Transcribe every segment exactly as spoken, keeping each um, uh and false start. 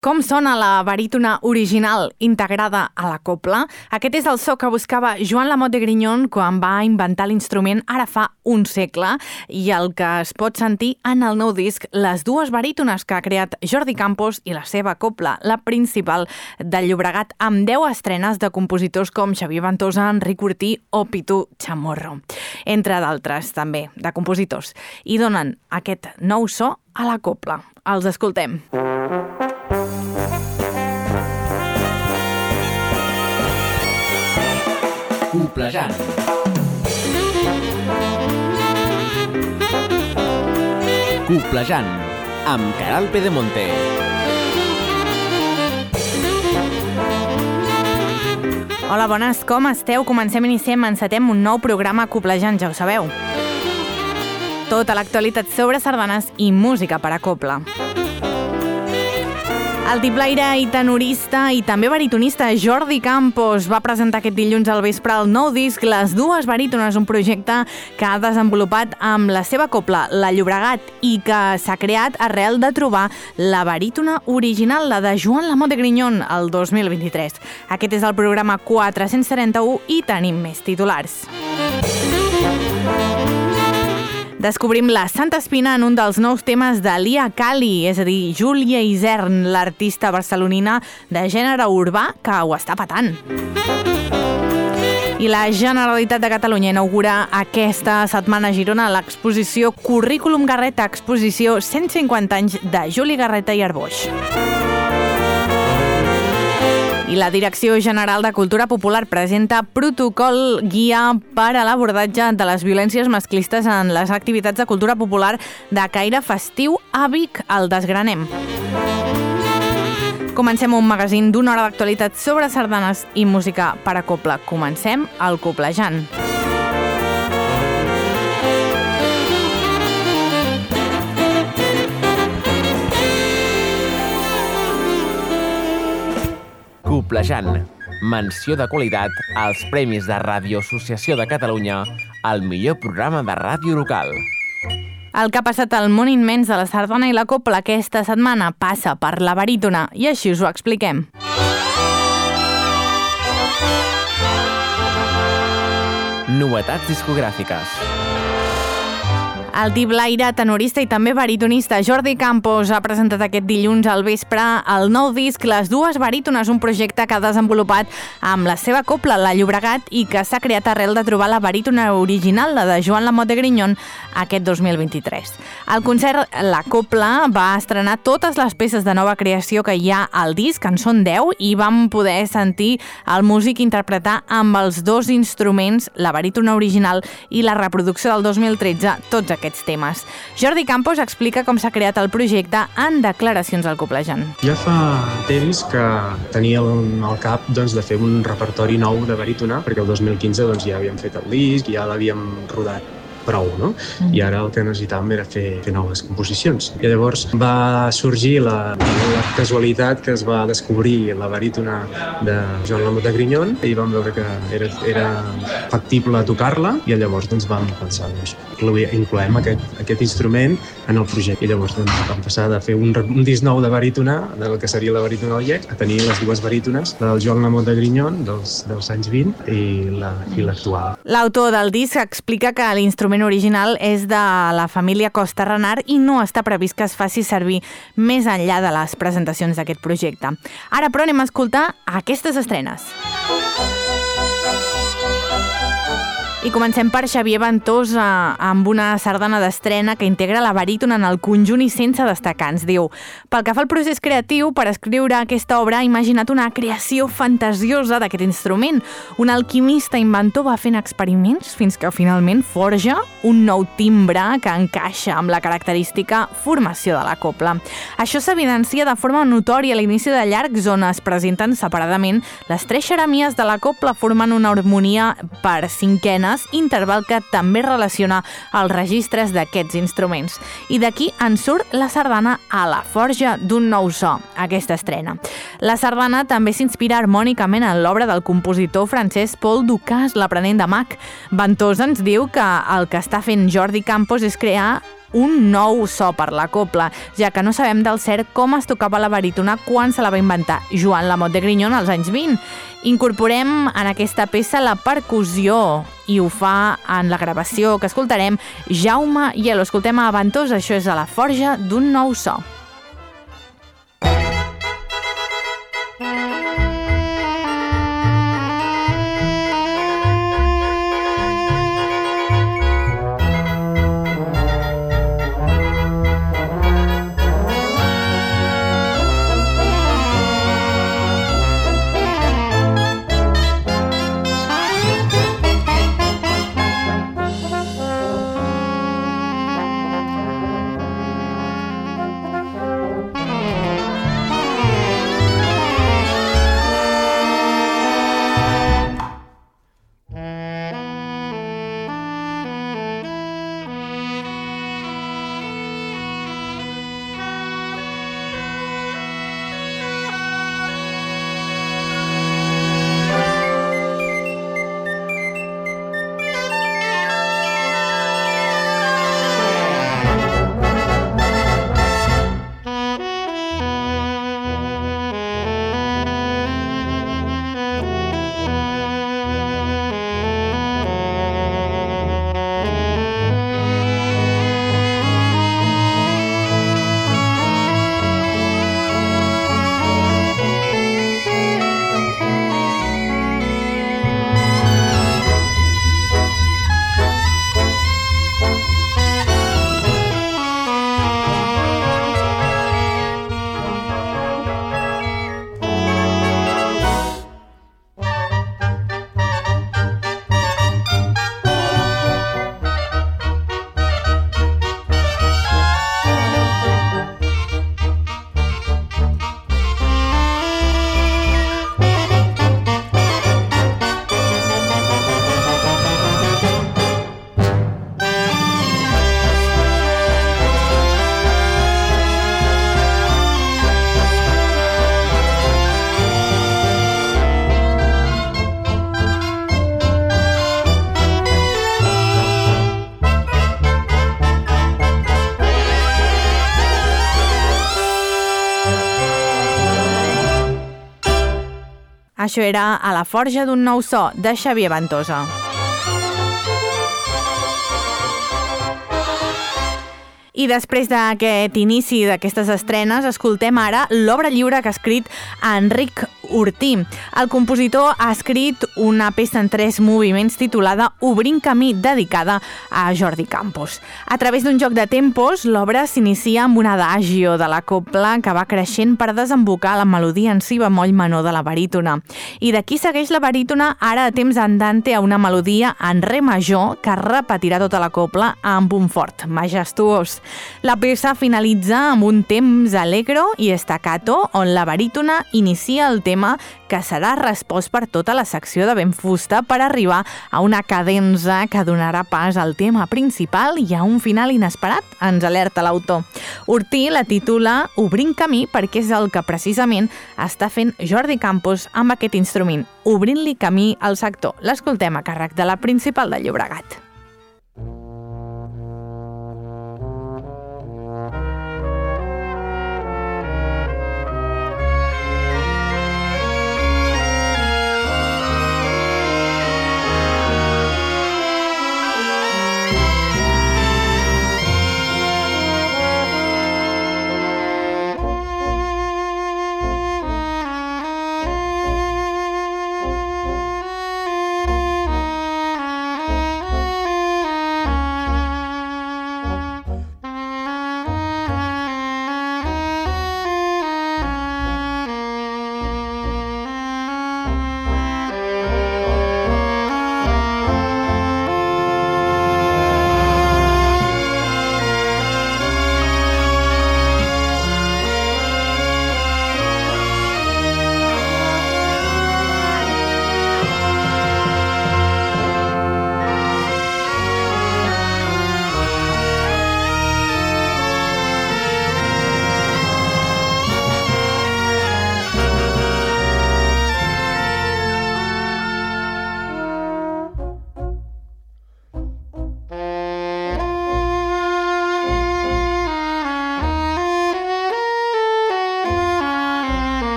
Com sona la barítona original integrada a la cobla? Aquest és el so que buscava Joan Lamot de Grignon quan va inventar l'instrument ara fa un segle i el que es pot sentir en el nou disc Les dues barítones que ha creat Jordi Campos i la seva cobla, la principal del Llobregat, amb deu estrenes de compositors com Xavier Ventosa, Enric Ortí o Pitu Chamorro, entre d'altres també de compositors. I donen aquest nou so a la cobla. Els escoltem. Coblejant. Coblejant, amb Caral Pedemonte. Hola, bones, com esteu? Comencem, iniciem, encetem un nou programa Coblejant, ja ho sabeu. Tota l'actualitat sobre sardanes i música per a cobla. El tiplaire i tenorista i també baritonista Jordi Campos va presentar aquest dilluns al vespre el nou disc Les dues barítones, un projecte que ha desenvolupat amb la seva cobla, la Llobregat, i que s'ha creat arrel de trobar la barítona original, la de Joan Lamot de Grignon, el dos mil vint-i-tres. Aquest és el programa quatre-cents trenta-u i tenim més titulars. Descobrim la Santa Espina en un dels nous temes de Lia Cali, és a dir, Júlia Isern, l'artista barcelonina de gènere urbà que ho està patant. I la Generalitat de Catalunya inaugura aquesta setmana a Girona l'exposició Currículum Garreta, exposició cent cinquanta anys de Juli Garreta i Arboix. I la Direcció General de Cultura Popular presenta protocol guia per a l'abordatge de les violències masclistes en les activitats de cultura popular de caire festiu a Vic. El desgranem. Comencem un magazín d'una hora d'actualitat sobre sardanes i música per a cobla. Comencem el Coblejant. Coblejant, menció de qualitat als Premis de Ràdio Associació de Catalunya al millor programa de ràdio local. El que ha passat al món immens de la sardana i la cobla aquesta setmana passa per la barítona i així us ho expliquem. Novetats discogràfiques. El tiplaire, tenorista i també baritonista Jordi Campos ha presentat aquest dilluns al vespre el nou disc Les dues barítones, un projecte que ha desenvolupat amb la seva cobla, la Llobregat, i que s'ha creat arrel de trobar la barítona original, la de Joan Lamot de Grignon, aquest dos mil vint-i-tres. Al concert, la cobla va estrenar totes les peces de nova creació que hi ha al disc, en són deu, i vam poder sentir el músic interpretar amb els dos instruments, la barítona original i la reproducció del dos mil tretze, tots aquests aquests temes. Jordi Campos explica com s'ha creat el projecte en declaracions al Coblejant. Ja fa temps que tenia al cap doncs, de fer un repertori nou de barítona, perquè el dos mil quinze doncs, ja havíem fet el disc, ja l'havíem rodat prou, no? Mm. I ara el que necessitàvem era fer, fer noves composicions. I llavors va sorgir la, la casualitat que es va descobrir la barítona de Joan Lamot de Grignon i vam veure que era, era factible tocar-la i llavors doncs, vam pensar doncs, incloem aquest, aquest instrument en el projecte. I llavors doncs, vam passar de fer un, un disc nou de barítona, del que seria la barítona del Llec, a tenir les dues barítones, la del Joan Lamot de Grignon dels, dels anys vint i la, i l'actual. L'autor del disc explica que l'instrument original és de la família Costa Renard i no està previst que es faci servir més enllà de les presentacions d'aquest projecte. Ara, però, anem a escoltar aquestes estrenes. I comencem per Xavier Ventosa amb una sardana d'estrena que integra la barítona en el conjunt i sense destacar. Ens diu: pel que fa al procés creatiu, per escriure aquesta obra ha imaginat una creació fantasiosa d'aquest instrument. Un alquimista inventor va fent experiments fins que finalment forja un nou timbre que encaixa amb la característica formació de la cobla. Això s'evidencia de forma notòria a l'inici de llargs on es presenten separadament les tres xeremies de la cobla formant una harmonia per cinquena, interval que també relaciona els registres d'aquests instruments. I d'aquí en surt la sardana a la forja d'un nou so, aquesta estrena. La sardana també s'inspira harmònicament en l'obra del compositor francès Paul Dukas, l'aprenent de Mach. Ventosa ens diu que el que està fent Jordi Campos és crear un nou so per la cobla, ja que no sabem del cert com es tocava la barítona quan se la va inventar Joan Lamotte de Grignon als anys vint. Incorporem en aquesta peça la percussió i ho fa en la gravació que escoltarem Jaume Hielo. Escoltem a Ventosa, això és a la forja d'un nou so. Això era A la forja d'un nou so, de Xavier Ventosa. I després d'aquest inici d'aquestes estrenes, escoltem ara l'obra lliure que ha escrit Enric Ortí. El compositor ha escrit una peça en tres moviments titulada Obrint camí, dedicada a Jordi Campos. A través d'un joc de tempos, l'obra s'inicia amb un adagio de la cobla que va creixent per desembocar la melodia en si bemoll menor de la barítona. I d'aquí segueix la barítona ara a temps andante a una melodia en re major que repetirà tota la cobla amb un fort majestuós. La peça finalitza amb un temps allegro i staccato on la barítona inicia el tema que serà respost per tota la secció de vent fusta per arribar a una cadenza que donarà pas al tema principal i a un final inesperat, ens alerta l'autor. Ortí la titula Obrint camí perquè és el que precisament està fent Jordi Campos amb aquest instrument, obrint-li camí al sector. L'escoltem a càrrec de la Principal de Llobregat.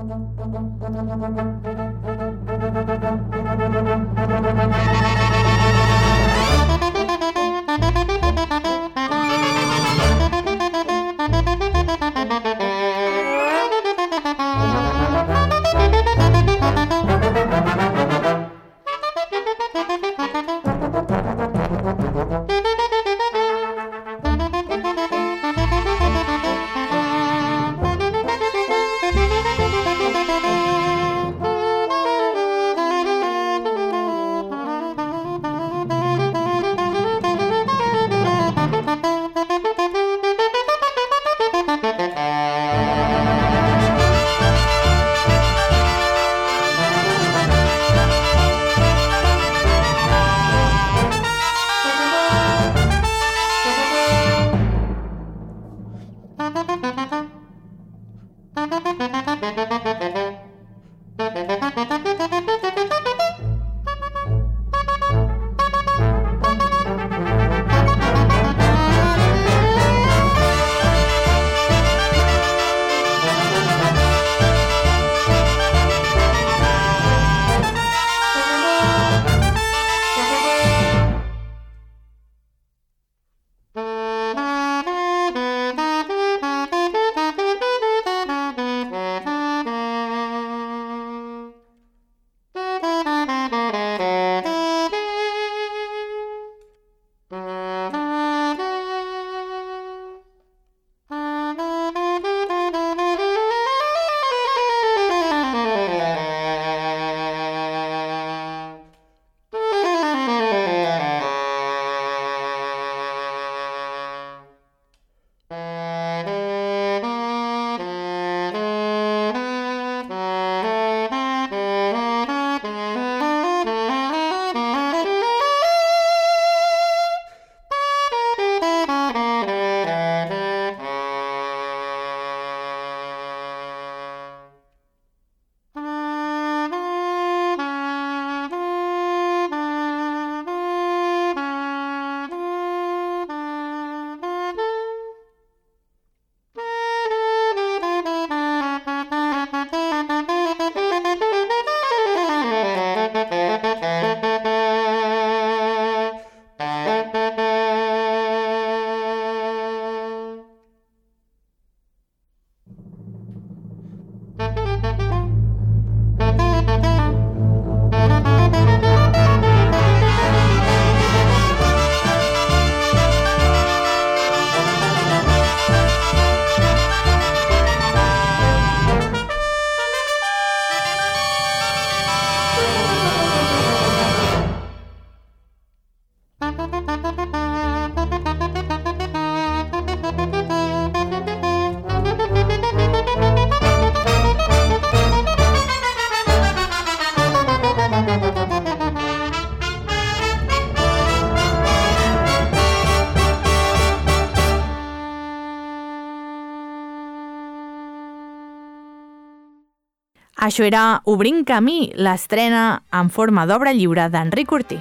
Això era Obrint camí, l'estrena en forma d'obra lliure d'Enric Ortí.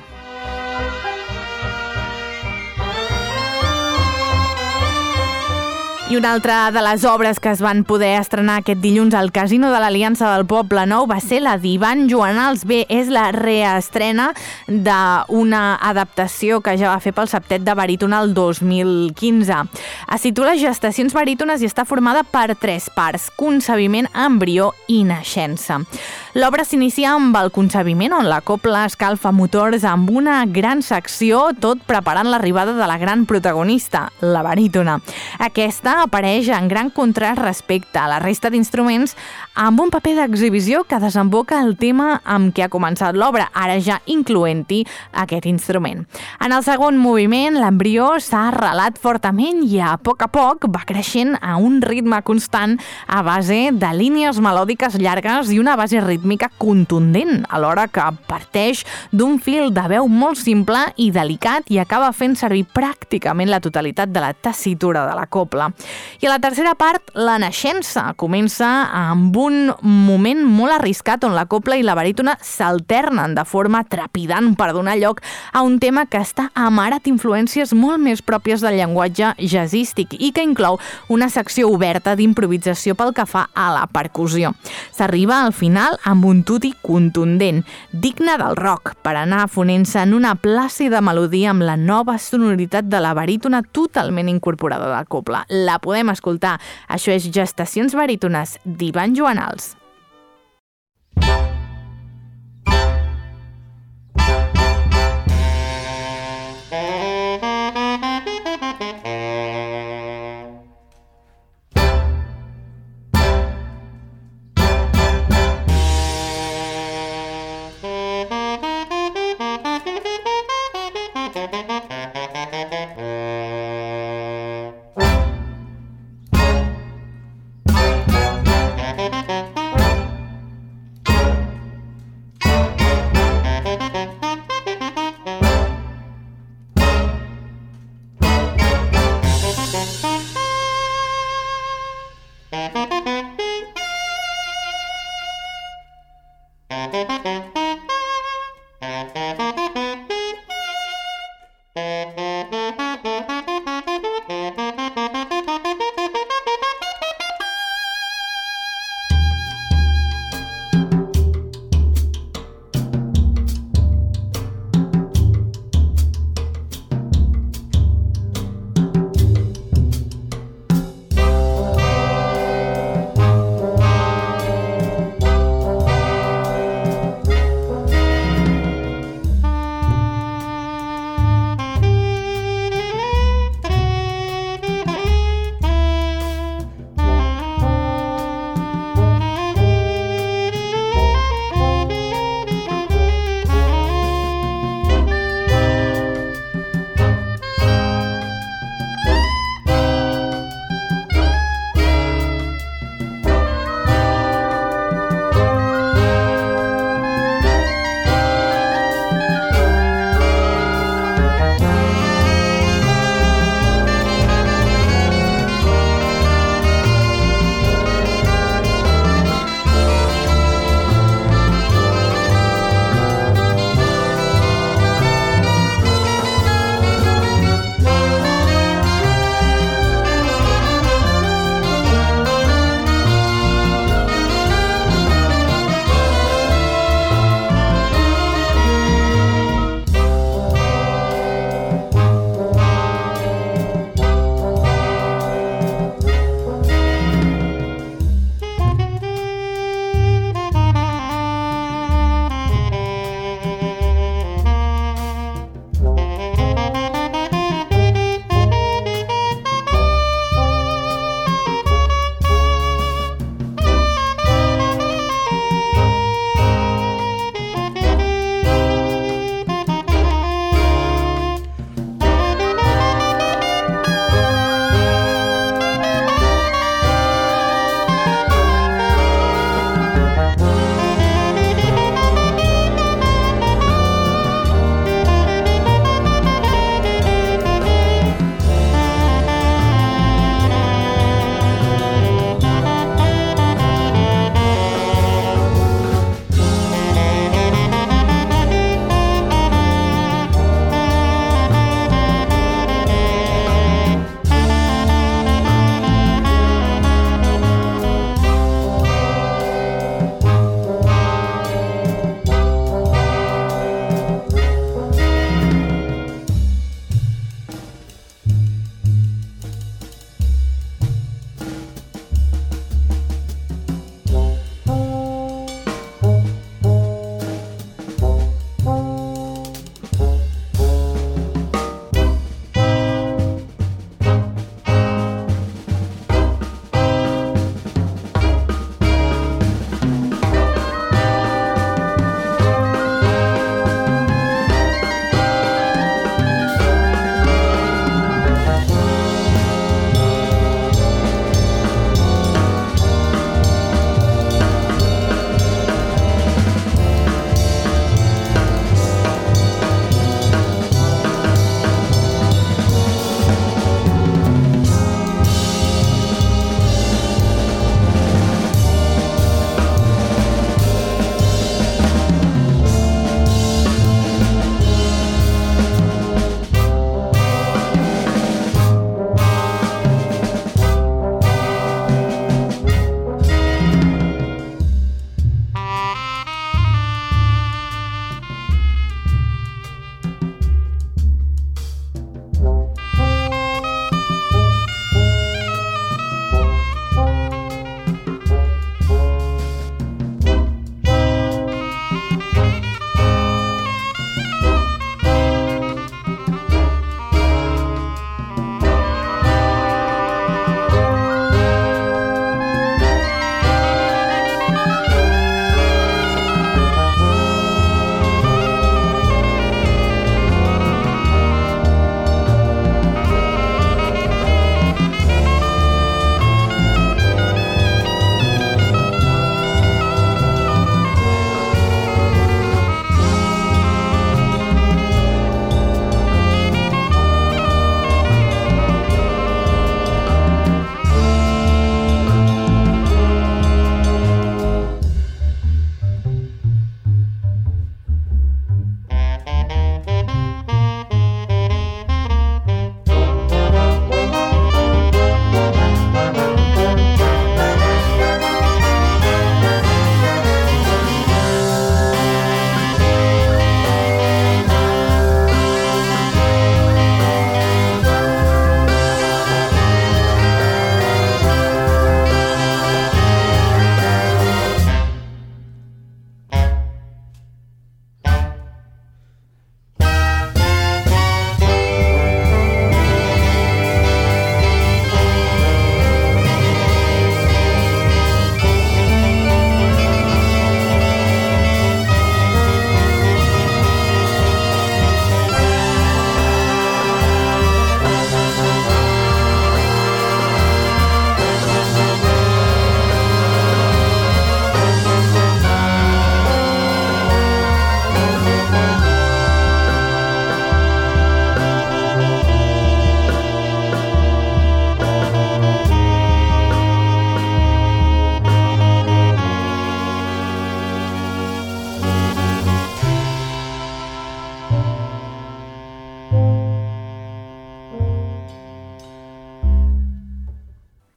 I una altra de les obres que es van poder estrenar aquest dilluns al Casino de l'Aliança del Poble Nou va ser la d'Ivan Joanals. Bé, és la reestrena d'una adaptació que ja va fer pel Septet de Baríton el dos mil quinze. Es titula Gestacions barítones i està formada per tres parts: concebiment, embrió i naixença. L'obra s'inicia amb el concebiment, on la cobla escalfa motors amb una gran secció, tot preparant l'arribada de la gran protagonista, la barítona. Aquesta apareix en gran contrast respecte a la resta d'instruments, amb un paper d'exhibició que desemboca el tema amb què ha començat l'obra, ara ja incloent-hi aquest instrument. En el segon moviment, l'embrió s'ha arrelat fortament i a poc a poc va creixent a un ritme constant a base de línies melòdiques llargues i una base rítmica contundent, alhora que parteix d'un fil de veu molt simple i delicat i acaba fent servir pràcticament la totalitat de la tessitura de la cobla. I a la tercera part, la naixença. Comença amb un moment molt arriscat on la copla i la barítona s'alternen de forma trepidant per donar lloc a un tema que està amarat influències molt més pròpies del llenguatge jazzístic i que inclou una secció oberta d'improvisació pel que fa a la percussió. S'arriba al final amb un tutti contundent, digne del rock, per anar fonent-se en una plàcida melodia amb la nova sonoritat de la barítona totalment incorporada de la copla. La podem escoltar. Això és Gestacions barítones d'Ivan Joanals.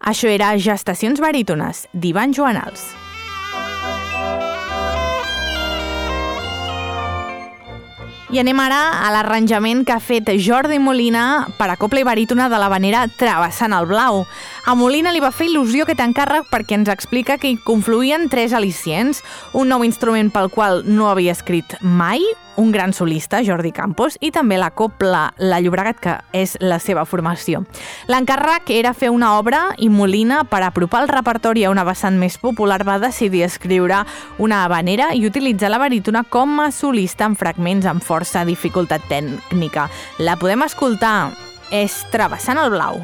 Això era Gestacions barítones, d'Ivan Joanals. I anem ara a l'arranjament que ha fet Jordi Molina per a cobla i barítona de l'havanera Travessant el Blau. A Molina li va fer il·lusió aquest encàrrec perquè ens explica que hi confluïen tres al·licients, un nou instrument pel qual no havia escrit mai, un gran solista, Jordi Campos, i també la cobla La Llobregat, que és la seva formació. L'encàrrec era fer una obra i Molina, per apropar el repertori a una vessant més popular, va decidir escriure una havanera i utilitzar la barítona com a solista en fragments amb força dificultat tècnica. La podem escoltar, és Travessant el Blau.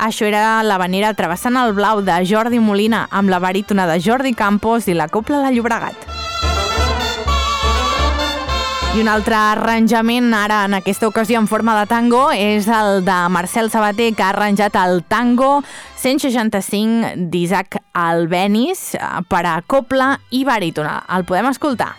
Això era l'Havanera travessant el blau de Jordi Molina amb la barítona de Jordi Campos i la Copla de Llobregat. I un altre arranjament, ara en aquesta ocasió en forma de tango, és el de Marcel Sabater, que ha arranjat el tango cent seixanta-cinc d'Isaac Albéniz per a copla i barítona. El podem escoltar.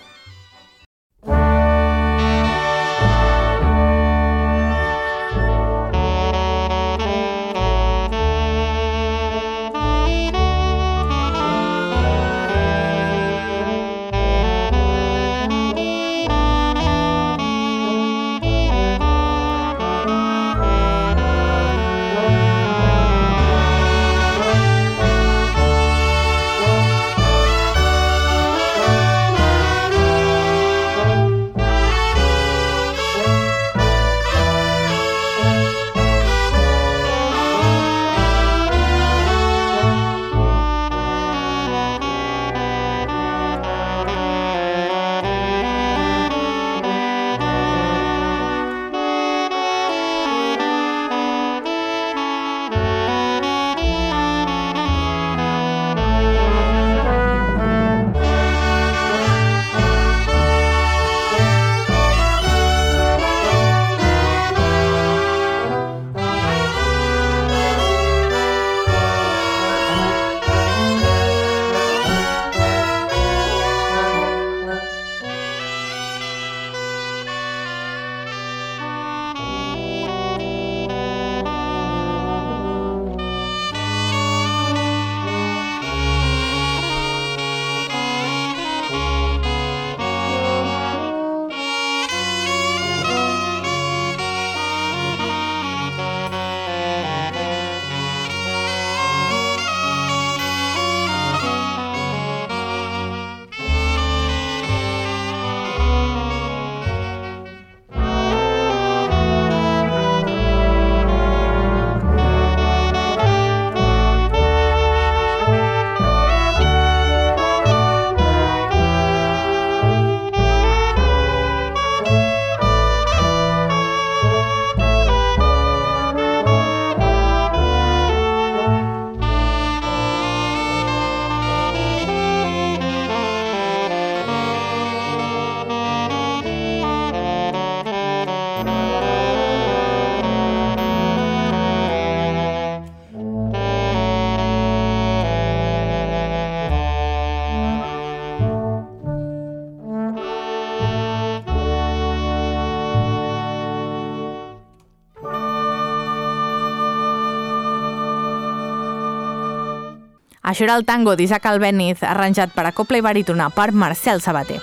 Això era el tango d'Isaac Albéniz, arranjat per a copla i barítona per Marcel Sabater.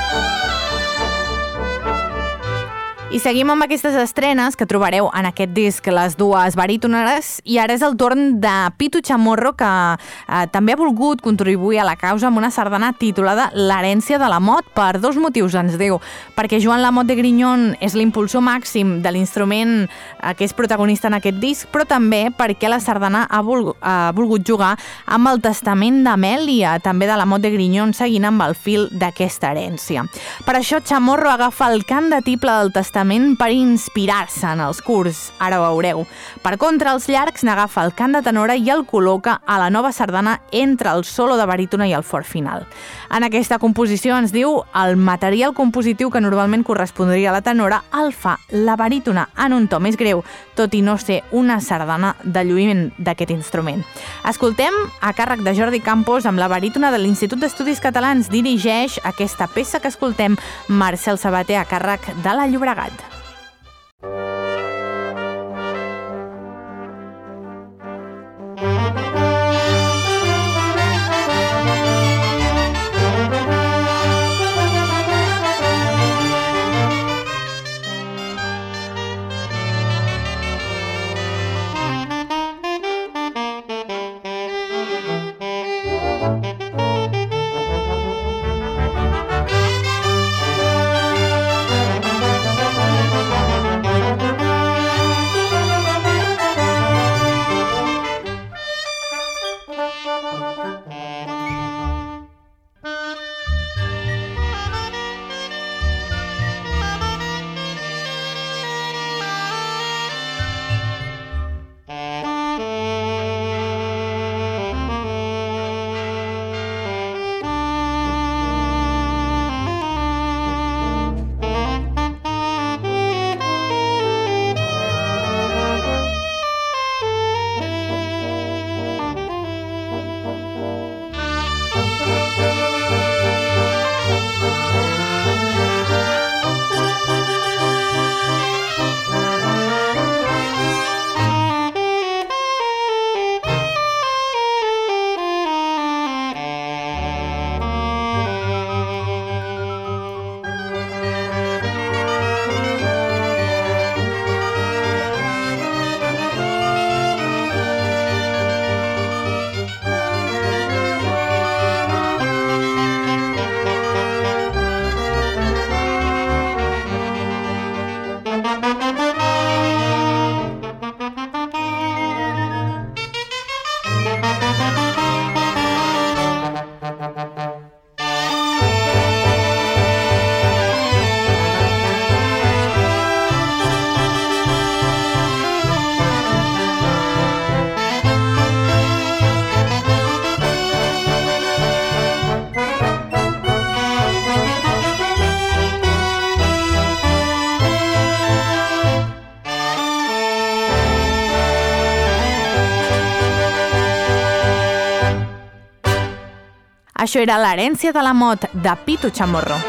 I seguim amb aquestes estrenes que trobareu en aquest disc, les dues barítones, i ara és el torn de Pitu Chamorro, que eh, també ha volgut contribuir a la causa amb una sardana titulada L'herència de la Mot, per dos motius, ens diu. Perquè Joan Lamot de Grignon és l'impulsor màxim de l'instrument eh, que és protagonista en aquest disc, però també perquè la sardana ha, volgut, ha volgut jugar amb el testament d'Amèlia, també de Lamot de Grignon, seguint amb el fil d'aquesta herència. Per això Chamorro agafa el cant de tible del testament per inspirar-se en els curts, ara ho veureu. Per contra, els llargs n'agafa el cant de tenora i el col·loca a la nova sardana entre el solo de barítona i el fort final. En aquesta composició, ens diu, el material compositiu que normalment correspondria a la tenora el fa la barítona en un to més greu, tot i no ser una sardana de lluïment d'aquest instrument. Escoltem, a càrrec de Jordi Campos, amb la barítona de l'Institut d'Estudis Catalans, dirigeix aquesta peça que escoltem, Marcel Sabater, a càrrec de la Llobregat. Això era l'herència de la mot de Pitu Chamorro.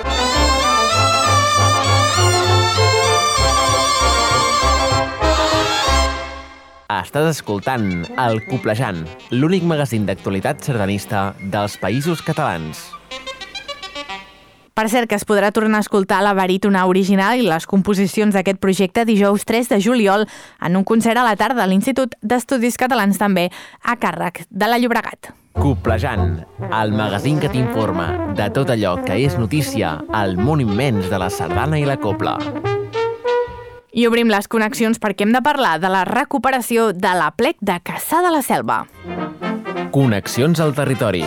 Estàs escoltant El Coplejant, l'únic magazín d'actualitat sardanista dels Països Catalans. Per cert, que es podrà tornar a escoltar la barítona original i les composicions d'aquest projecte dijous tres de juliol en un concert a la tarda a l'Institut d'Estudis Catalans, també a càrrec de la Llobregat. Coplejant, el magazín que t'informa de tot allò que és notícia al món immens de la sardana i la copla. I obrim les connexions perquè hem de parlar de la recuperació de l'Aplec de Cassà de la Selva. Connexions al territori.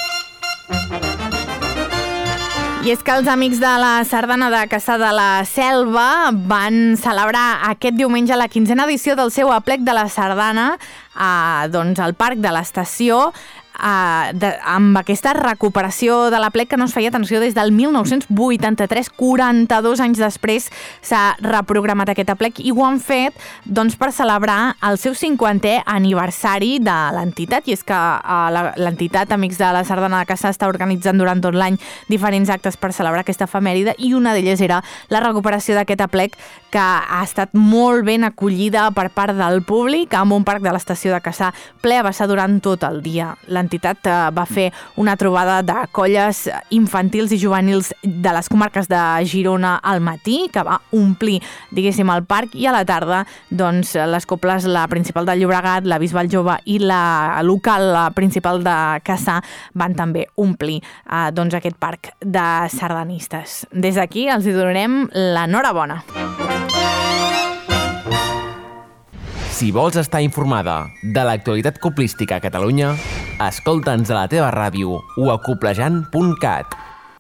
I és que els amics de la sardana de Cassà de la Selva van celebrar aquest diumenge la quinzena edició del seu Aplec de la Sardana a, doncs, al Parc de l'Estació, Uh, de, amb aquesta recuperació de l'Aplec que no es feia atenció des del mil nou-cents vuitanta-tres, quaranta-dos anys després s'ha reprogramat aquest Aplec i ho han fet doncs, per celebrar el seu cinquantè aniversari de l'entitat, i és que uh, l'entitat Amics de la Sardana de Cassà està organitzant durant tot l'any diferents actes per celebrar aquesta efemèride, i una d'elles era la recuperació d'aquest Aplec, que ha estat molt ben acollida per part del públic amb un parc de l'estació de Cassà ple a vessar durant tot el dia. L'entitat va fer una trobada de colles infantils i juvenils de les comarques de Girona al matí, que va omplir, diguéssim, el parc, i a la tarda, doncs, les coples, la principal de Llobregat, la Bisbal Jove i la local, la principal de Cassà, van també omplir eh, doncs, aquest parc de sardanistes. Des d'aquí els hi donarem l'enhorabona. Si vols estar informada de l'actualitat coplística a Catalunya, escolta'ns a la teva ràdio o a coplejant punt cat.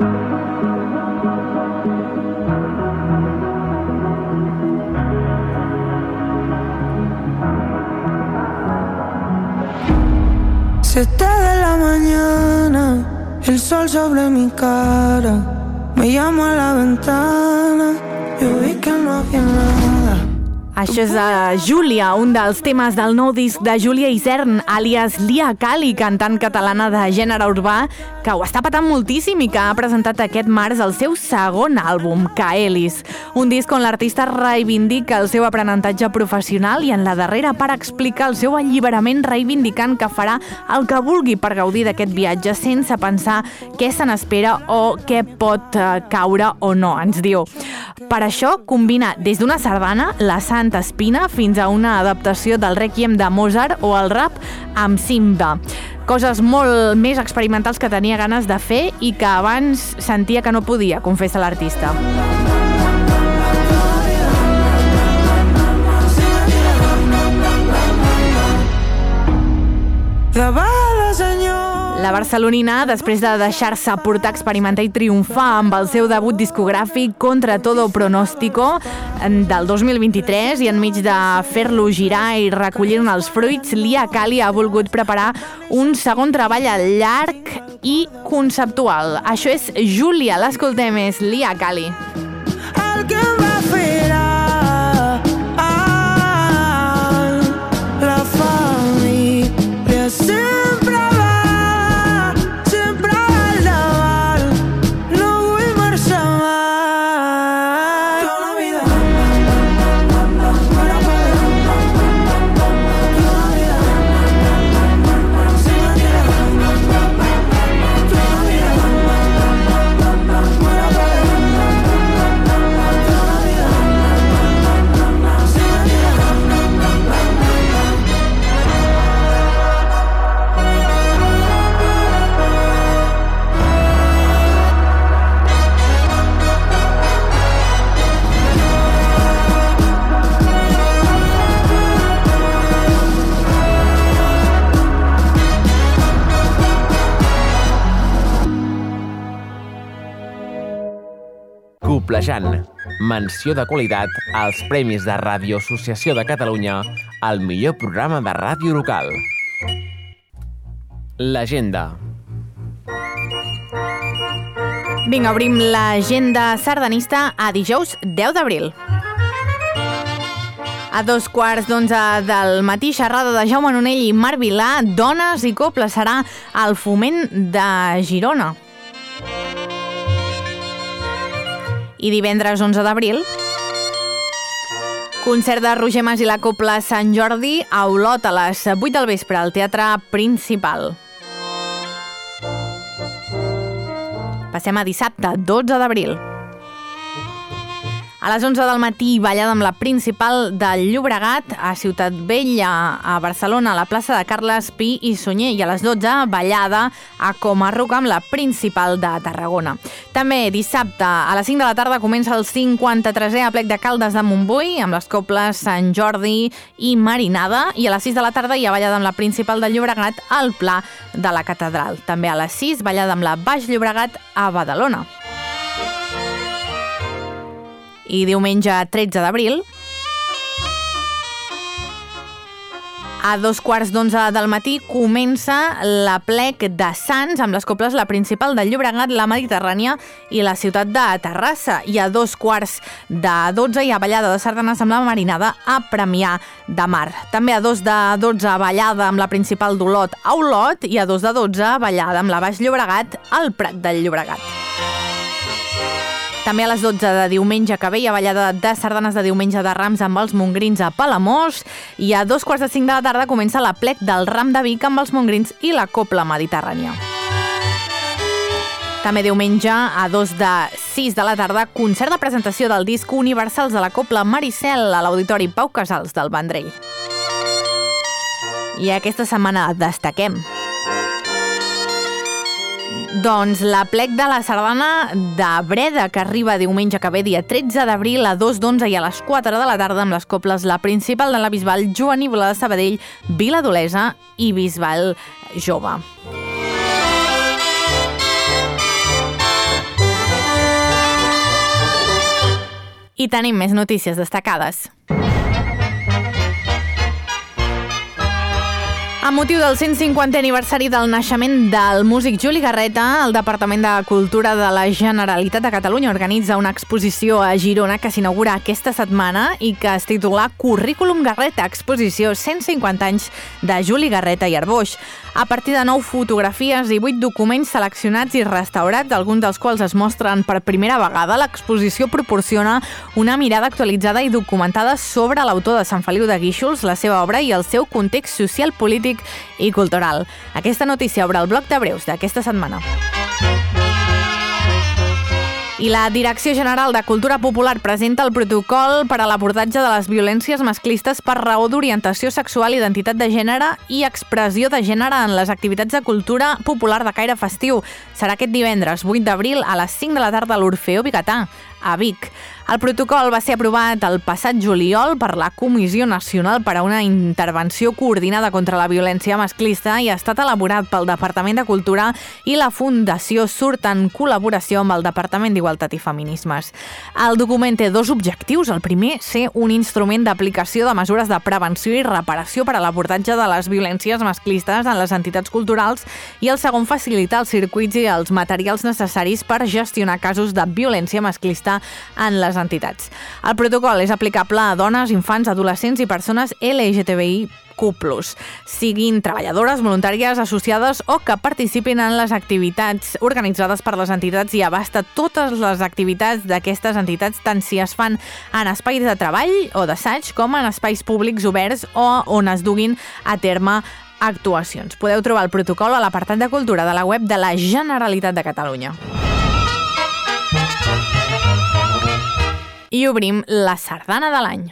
Siete de la mañana, el sol sobre mi cara, me llamo a la ventana, yo vi que no había nada. Això és uh, Júlia, un dels temes del nou disc de Júlia Isern, àlies Lia Cali, cantant catalana de gènere urbà, que ho està patant moltíssim i que ha presentat aquest març el seu segon àlbum, Kaelis. Un disc on l'artista reivindica el seu aprenentatge professional i en la darrera part explica el seu alliberament, reivindicant que farà el que vulgui per gaudir d'aquest viatge sense pensar què se n'espera o què pot uh, caure o no, ens diu. Per això combina des d'una sardana, la Santa Espina, fins a una adaptació del Requiem de Mozart o el rap amb Simba. Coses molt més experimentals que tenia ganes de fer i que abans sentia que no podia, confessa l'artista. La barcelonina, després de deixar-se portar, experimentar i triomfar amb el seu debut discogràfic Contra todo pronóstico del dos mil vint-i-tres, i enmig de fer-lo girar i recollir-ne els fruits, Lia Cali ha volgut preparar un segon treball llarg i conceptual. Això és Júlia, l'escoltem, és Lia Cali. Alguien va a fer la família sempre va, sempre va al davant, no vull marxar mai. Tota la vida Coplejant, menció de qualitat als Premis de Ràdio Associació de Catalunya al millor programa de ràdio local. L'agenda. Vinga, obrim l'agenda sardanista a dijous deu d'abril. A dos quarts d'onze del matí, xerrada de Jaume Nonell i Marc Vilà, Dones i Coble, serà al Foment de Girona. I divendres onze d'abril, concert de Roger Mas i la Cobla Sant Jordi a Olot a les vuit del vespre al Teatre Principal. Passem a dissabte, dotze d'abril. A les onze del matí, ballada amb la Principal del Llobregat a Ciutat Vella, a Barcelona, a la plaça de Carles Pi i Sunyer. I a les dotze, ballada a Comarruc amb la Principal de Tarragona. També dissabte, a les cinc de la tarda, comença el cinquanta-tresè aplec de Caldes de Montbui amb les cobles Sant Jordi i Marinada. I a les sis de la tarda hi ha ballada amb la Principal del Llobregat al Pla de la Catedral. També a les sis, ballada amb la Baix Llobregat a Badalona. I diumenge tretze d'abril, a dos quarts d'onze del matí, comença l'aplec de Sants amb les cobles La Principal del Llobregat, la Mediterrània i la ciutat de Terrassa. I a dos quarts de dotze hi ha ballada de sardanes amb la Marinada a Premià de Mar. També a dos de dotze, ballada amb la Principal d'Olot a Olot, i a dos de dotze, ballada amb la Baix Llobregat al Prat del Llobregat. També a les dotze de diumenge que ve hi ha ballada de sardanes de diumenge de Rams amb els Mongrins a Palamós, i a dos quarts de cinc de la tarda comença l'aplec del Ram de Vic amb els Mongrins i la Cobla Mediterrània. També diumenge a dos de sis de la tarda, concert de presentació del disc Universals de la Cobla Maricel a l'Auditori Pau Casals del Vendrell. I aquesta setmana destaquem doncs l'aplec de la sardana de Breda, que arriba diumenge que ve, dia tretze d'abril, a dos d'onze i a les quatre de la tarda, amb les cobles La Principal de la Bisbal Joanívola de Sabadell, Vila d'Olesa i Bisbal Jove. I tenim més notícies destacades. Amb motiu del cent cinquantè aniversari del naixement del músic Juli Garreta, el Departament de Cultura de la Generalitat de Catalunya organitza una exposició a Girona que s'inaugura aquesta setmana i que es titula Currículum Garreta, exposició cent cinquanta anys de Juli Garreta i Arboix. A partir de nou fotografies i vuit documents seleccionats i restaurats, alguns dels quals es mostren per primera vegada, l'exposició proporciona una mirada actualitzada i documentada sobre l'autor de Sant Feliu de Guíxols, la seva obra i el seu context social, polític i cultural. Aquesta notícia obre el bloc de breus d'aquesta setmana. I la Direcció General de Cultura Popular presenta el protocol per a l'abordatge de les violències masclistes per raó d'orientació sexual, identitat de gènere i expressió de gènere en les activitats de cultura popular de caire festiu. Serà aquest divendres, vuit d'abril, a les cinc de la tarda a l'Orfeó Vigatà, a Vic. El protocol va ser aprovat el passat juliol per la Comissió Nacional per a una Intervenció Coordinada contra la Violència Masclista i ha estat elaborat pel Departament de Cultura i la Fundació Surt en col·laboració amb el Departament d'Igualtat i Feminismes. El document té dos objectius. El primer, ser un instrument d'aplicació de mesures de prevenció i reparació per a l'abordatge de les violències masclistes en les entitats culturals, i el segon, facilitar els circuits i els materials necessaris per gestionar casos de violència masclista en les entitats. El protocol és aplicable a dones, infants, adolescents i persones L G T B I Q plus, siguin treballadores, voluntàries, associades o que participin en les activitats organitzades per les entitats, i abasta totes les activitats d'aquestes entitats, tant si es fan en espais de treball o d'assaig com en espais públics oberts o on es duguin a terme actuacions. Podeu trobar el protocol a l'apartat de cultura de la web de la Generalitat de Catalunya. I obrim la sardana de l'any.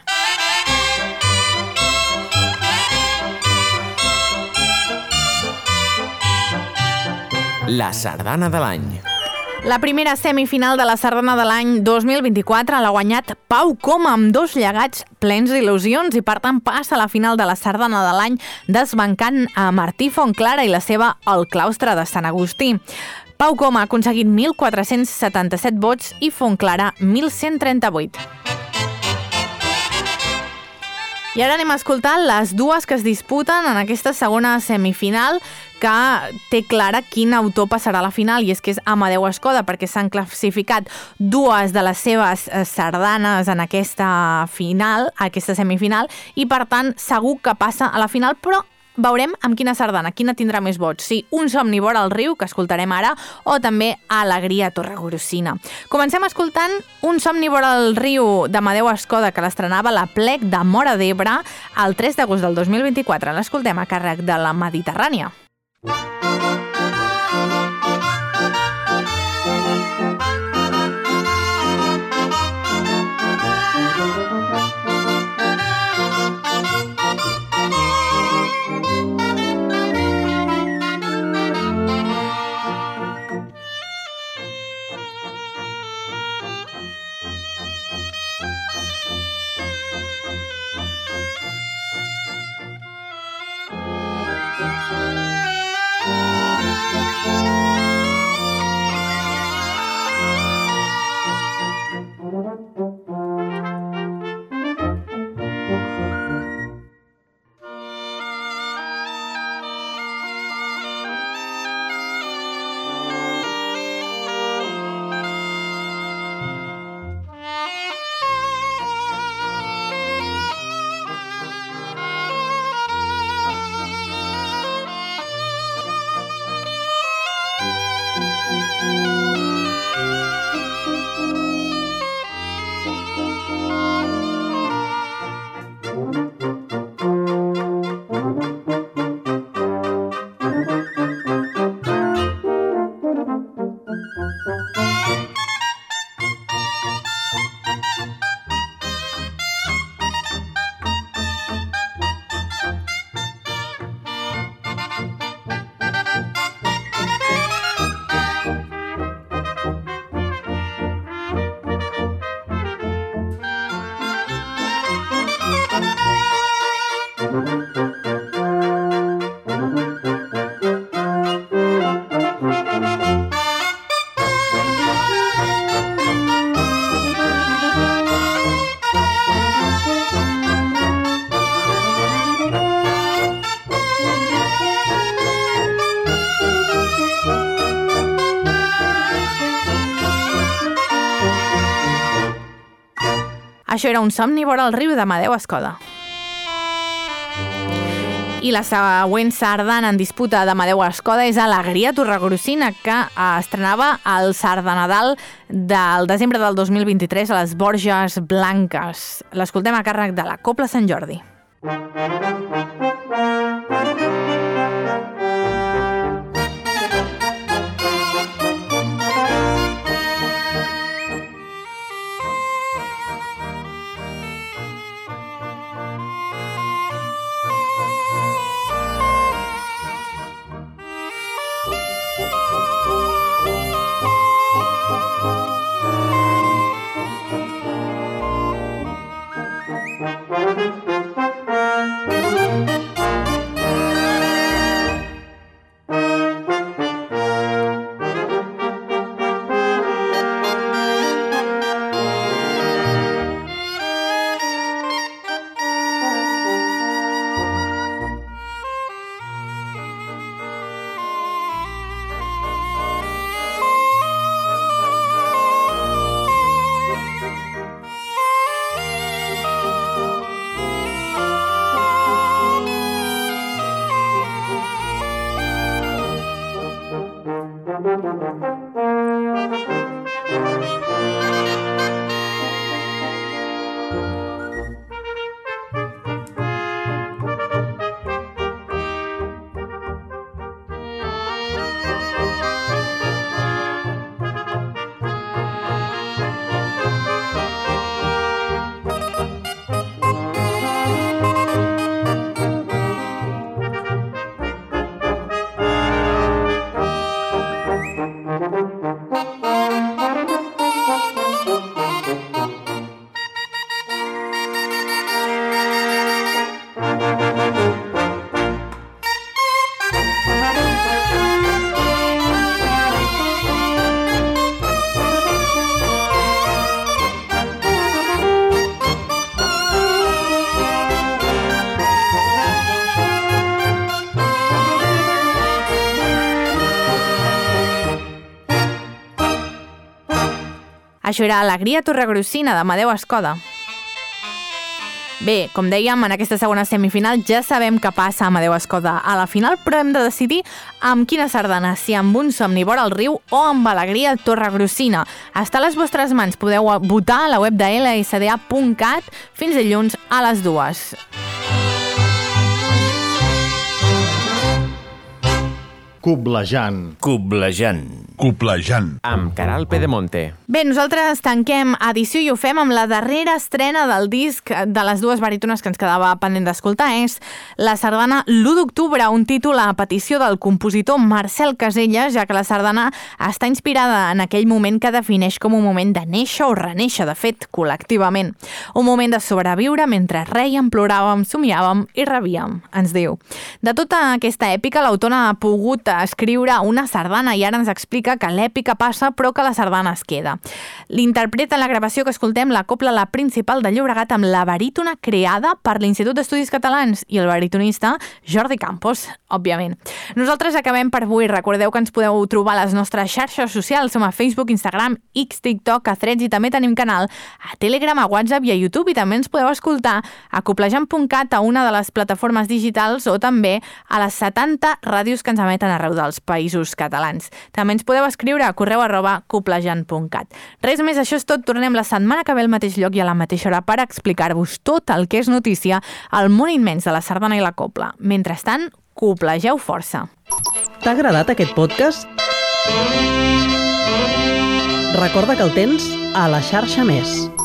La sardana de l'any. La primera semifinal de la sardana de l'any dos mil vint-i-quatre l'ha guanyat Pau Coma amb dos llegats plens d'il·lusions i per tant passa a la final de la sardana de l'any desbancant a Martí Fontclara i la seva El claustre de Sant Agustí. Pau Coma ha aconseguit mil quatre-cents setanta-set vots i Fontclara mil cent trenta-vuit. I ara anem a escoltar les dues que es disputen en aquesta segona semifinal, que té clara quin autor passarà a la final, i és que és Amadeu Escoda, perquè s'han classificat dues de les seves sardanes en aquesta final, aquesta semifinal, i per tant segur que passa a la final, però veurem amb quina sardana, quina tindrà més vots, si Un somni vora el riu, que escoltarem ara, o també Alegria Torregrossina. Comencem escoltant Un somni vora el riu d'Amadeu Escoda, que l'estrenava a la Plec de Móra d'Ebre el tres d'agost del dos mil vint-i-quatre. L'escoltem a càrrec de la Mediterrània. Això era Un somni vora el riu d'Amadeu Escoda. I la següent sardana en disputa d'Amadeu Escoda és Alegria Torregrossina, que estrenava el Sardanadal del desembre del dos mil vint-i-tres a les Borges Blanques. L'escoltem a càrrec de la Cobla Sant Jordi. Això era Alegria Torregrossina, d'Amadeu Escoda. Bé, com dèiem, en aquesta segona semifinal ja sabem què passa a Amadeu Escoda a la final, però hem de decidir amb quina sardana, si amb Un somni vora el riu o amb Alegria Torregrossina. Està a les vostres mans, podeu votar a la web de ela essa de a punt cat fins dilluns a les dues. Coblejant. Coblejant. Coblejant. Amb Caral Pedemonte. Bé, nosaltres tanquem edició i ho fem amb la darrera estrena del disc de les dues barítones que ens quedava pendent d'escoltar. És la sardana l'u d'octubre, un títol a petició del compositor Marcel Caselles, ja que la sardana està inspirada en aquell moment que defineix com un moment de néixer o renéixer, de fet, col·lectivament. Un moment de sobreviure mentre rèiem, ploràvem, somiàvem i rebíem, ens diu. De tota aquesta èpica, l'autor ha pogut escriure una sardana i ara ens explica que l'èpica passa però que la sardana es queda. L'interpreta en la gravació que escoltem la copla La Principal de Llobregat amb la barítona creada per l'Institut d'Estudis Catalans i el baritonista Jordi Campos, òbviament. Nosaltres acabem per avui. Recordeu que ens podeu trobar a les nostres xarxes socials. Som a Facebook, Instagram, X, TikTok, a Threads i també tenim canal a Telegram, a WhatsApp i a YouTube, i també ens podeu escoltar a coblejant punt cat, a una de les plataformes digitals, o també a les setanta ràdios que ens emeten arreu dels països catalans. També ens podeu escriure a correu arroba coblejant punt cat. Res més, això és tot. Tornem la setmana que ve al mateix lloc i a la mateixa hora per explicar-vos tot el que és notícia al món immens de la sardana i la copla. Mentrestant, coplegeu força. T'ha agradat aquest podcast? Recorda que el tens a la xarxa Més.